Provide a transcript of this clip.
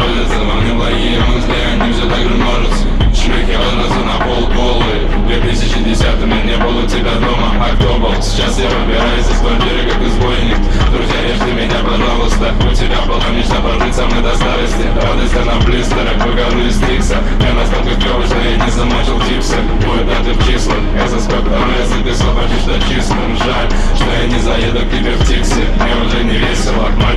крутятся, но неплохие мысли, они все так же множатся. Шлюхи ложатся на пол голые. 2010-ми не было тебя дома, а кто был? Сейчас я выбираюсь из квартиры как избойник. Друзья, ешьте меня, пожалуйста. У тебя была мечта прожить со мной до старости. Радость она в блистерах, выхожу из Тикса. Я настолько клёвый, что я не замочил типсы. Твой даты в числах, я заскоктал, я записал почти что чистым. Жаль, что я не заеду к тебе в Тиксе. Мне уже не весело.